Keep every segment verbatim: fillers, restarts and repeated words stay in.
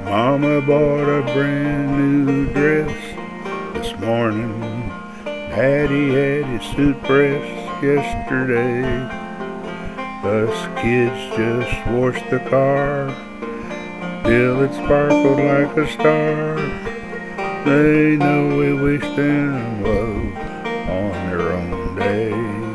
Mama bought a brand new dress this morning. Daddy had his suit pressed yesterday. Us kids just washed the car till it sparkled like a star. They know we wish them love on their own day.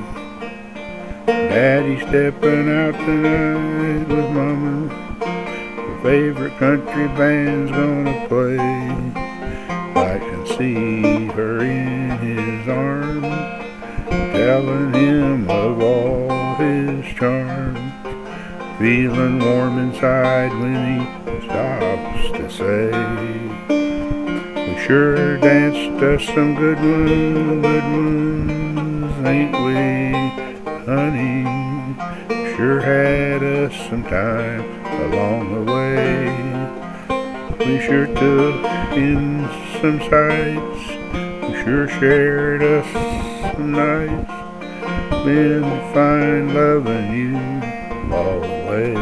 Daddy stepping out tonight with Mama. Her favorite country band's gonna play. I can see her in his arms, telling him of all his charms. Feeling warm inside when he stops to say, we sure danced us some good ones, good ones, ain't we, honey? Sure had us some time along the way. We sure took in some sights, we sure shared us some nights. Been fine loving you all the way.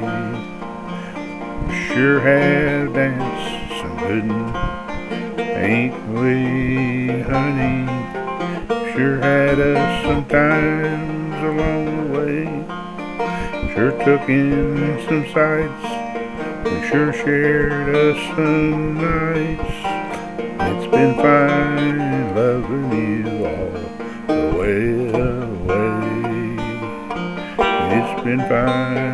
Sure have danced some good ones, ain't we, honey? Sure had us some times along the way. Sure took in some sights, we sure shared us some nights. It's been fine loving you all the way away. It's been fine